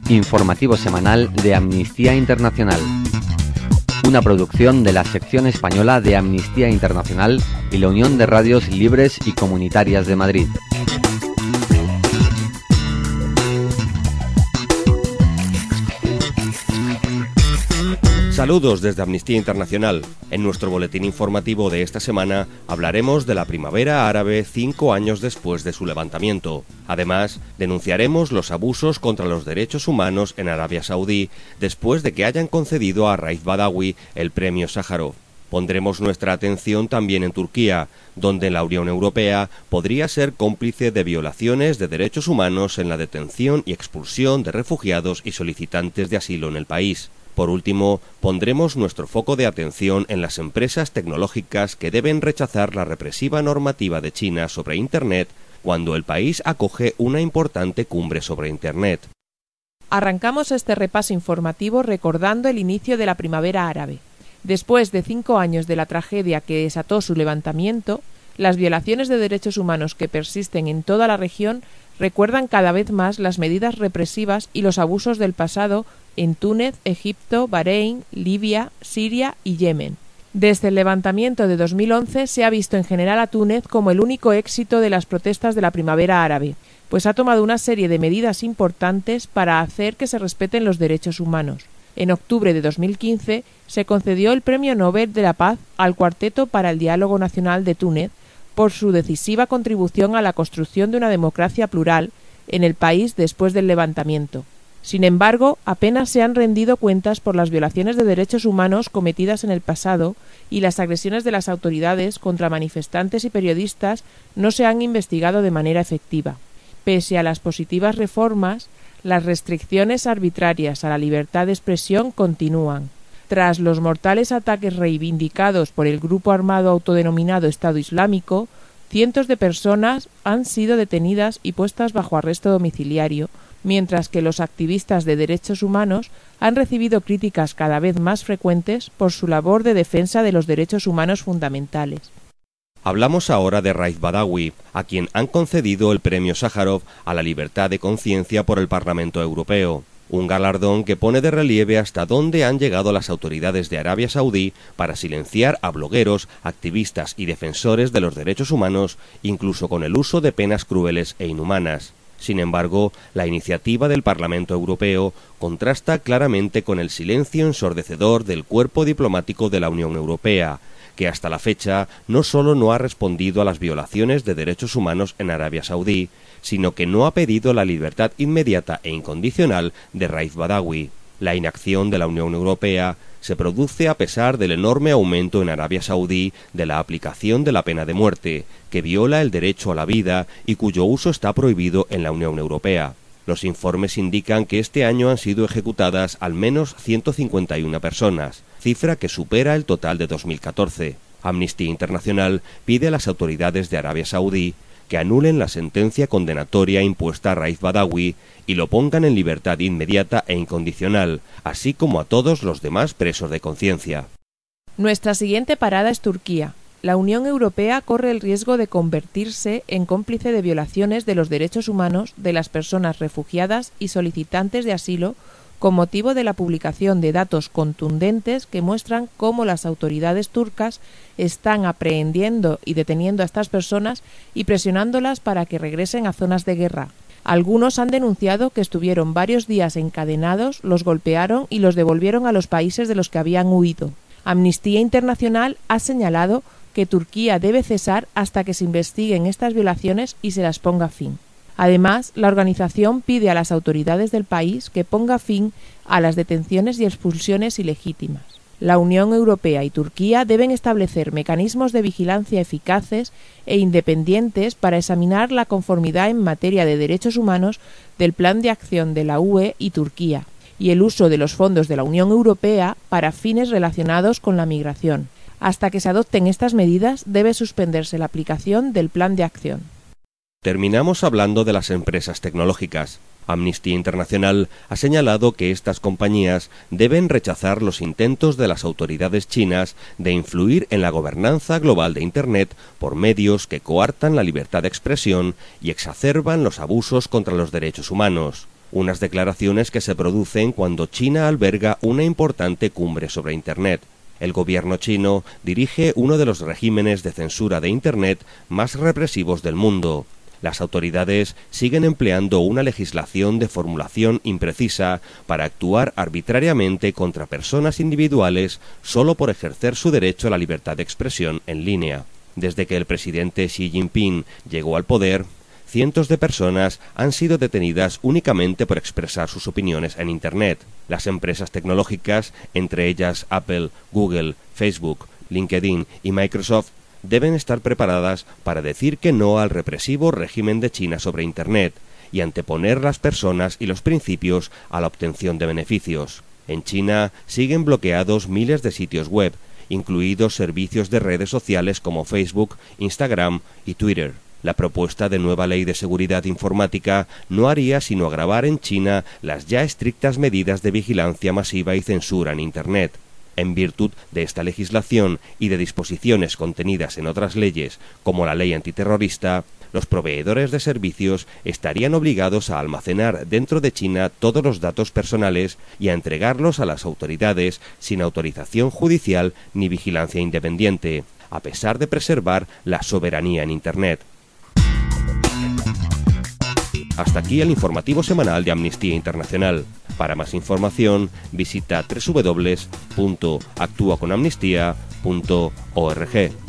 Informativo semanal de Amnistía Internacional. Una producción de la sección española de Amnistía Internacional y la Unión de Radios Libres y Comunitarias de Madrid. Saludos desde Amnistía Internacional. En nuestro boletín informativo de esta semana hablaremos de la primavera árabe 5 años después de su levantamiento. Además, denunciaremos los abusos contra los derechos humanos en Arabia Saudí después de que hayan concedido a Raif Badawi el premio Sájarov. Pondremos nuestra atención también en Turquía, donde la Unión Europea podría ser cómplice de violaciones de derechos humanos en la detención y expulsión de refugiados y solicitantes de asilo en el país. Por último, pondremos nuestro foco de atención en las empresas tecnológicas que deben rechazar la represiva normativa de China sobre Internet cuando el país acoge una importante cumbre sobre Internet. Arrancamos este repaso informativo recordando el inicio de la primavera árabe. Después de 5 años de la tragedia que desató su levantamiento, las violaciones de derechos humanos que persisten en toda la región recuerdan cada vez más las medidas represivas y los abusos del pasado en Túnez, Egipto, Bahrein, Libia, Siria y Yemen. Desde el levantamiento de 2011 se ha visto en general a Túnez como el único éxito de las protestas de la primavera árabe, pues ha tomado una serie de medidas importantes para hacer que se respeten los derechos humanos. En octubre de 2015 se concedió el Premio Nobel de la Paz al Cuarteto para el Diálogo Nacional de Túnez por su decisiva contribución a la construcción de una democracia plural en el país después del levantamiento. Sin embargo, apenas se han rendido cuentas por las violaciones de derechos humanos cometidas en el pasado y las agresiones de las autoridades contra manifestantes y periodistas no se han investigado de manera efectiva. Pese a las positivas reformas, las restricciones arbitrarias a la libertad de expresión continúan. Tras los mortales ataques reivindicados por el grupo armado autodenominado Estado Islámico, cientos de personas han sido detenidas y puestas bajo arresto domiciliario, mientras que los activistas de derechos humanos han recibido críticas cada vez más frecuentes por su labor de defensa de los derechos humanos fundamentales. Hablamos ahora de Raif Badawi, a quien han concedido el premio Sájarov a la libertad de conciencia por el Parlamento Europeo. Un galardón que pone de relieve hasta dónde han llegado las autoridades de Arabia Saudí para silenciar a blogueros, activistas y defensores de los derechos humanos, incluso con el uso de penas crueles e inhumanas. Sin embargo, la iniciativa del Parlamento Europeo contrasta claramente con el silencio ensordecedor del cuerpo diplomático de la Unión Europea, que hasta la fecha no solo no ha respondido a las violaciones de derechos humanos en Arabia Saudí, sino que no ha pedido la libertad inmediata e incondicional de Raif Badawi. La inacción de la Unión Europea se produce a pesar del enorme aumento en Arabia Saudí de la aplicación de la pena de muerte, que viola el derecho a la vida y cuyo uso está prohibido en la Unión Europea. Los informes indican que este año han sido ejecutadas al menos 151 personas, cifra que supera el total de 2014. Amnistía Internacional pide a las autoridades de Arabia Saudí que anulen la sentencia condenatoria impuesta a Raif Badawi y lo pongan en libertad inmediata e incondicional, así como a todos los demás presos de conciencia. Nuestra siguiente parada es Turquía. La Unión Europea corre el riesgo de convertirse en cómplice de violaciones de los derechos humanos de las personas refugiadas y solicitantes de asilo con motivo de la publicación de datos contundentes que muestran cómo las autoridades turcas están aprehendiendo y deteniendo a estas personas y presionándolas para que regresen a zonas de guerra. Algunos han denunciado que estuvieron varios días encadenados, los golpearon y los devolvieron a los países de los que habían huido. Amnistía Internacional ha señalado que Turquía debe cesar hasta que se investiguen estas violaciones y se las ponga fin. Además, la organización pide a las autoridades del país que ponga fin a las detenciones y expulsiones ilegítimas. La Unión Europea y Turquía deben establecer mecanismos de vigilancia eficaces e independientes para examinar la conformidad en materia de derechos humanos del Plan de Acción de la UE y Turquía y el uso de los fondos de la Unión Europea para fines relacionados con la migración. Hasta que se adopten estas medidas, debe suspenderse la aplicación del Plan de Acción. Terminamos hablando de las empresas tecnológicas. Amnistía Internacional ha señalado que estas compañías deben rechazar los intentos de las autoridades chinas de influir en la gobernanza global de Internet por medios que coartan la libertad de expresión y exacerban los abusos contra los derechos humanos. Unas declaraciones que se producen cuando China alberga una importante cumbre sobre Internet. El gobierno chino dirige uno de los regímenes de censura de Internet más represivos del mundo. Las autoridades siguen empleando una legislación de formulación imprecisa para actuar arbitrariamente contra personas individuales solo por ejercer su derecho a la libertad de expresión en línea. Desde que el presidente Xi Jinping llegó al poder, cientos de personas han sido detenidas únicamente por expresar sus opiniones en Internet. Las empresas tecnológicas, entre ellas Apple, Google, Facebook, LinkedIn y Microsoft, deben estar preparadas para decir que no al represivo régimen de China sobre Internet y anteponer las personas y los principios a la obtención de beneficios. En China siguen bloqueados miles de sitios web, incluidos servicios de redes sociales como Facebook, Instagram y Twitter. La propuesta de nueva ley de seguridad informática no haría sino agravar en China las ya estrictas medidas de vigilancia masiva y censura en Internet. En virtud de esta legislación y de disposiciones contenidas en otras leyes, como la ley antiterrorista, los proveedores de servicios estarían obligados a almacenar dentro de China todos los datos personales y a entregarlos a las autoridades sin autorización judicial ni vigilancia independiente, a pesar de preservar la soberanía en Internet. Hasta aquí el informativo semanal de Amnistía Internacional. Para más información, visita www.actuaconamnistía.org.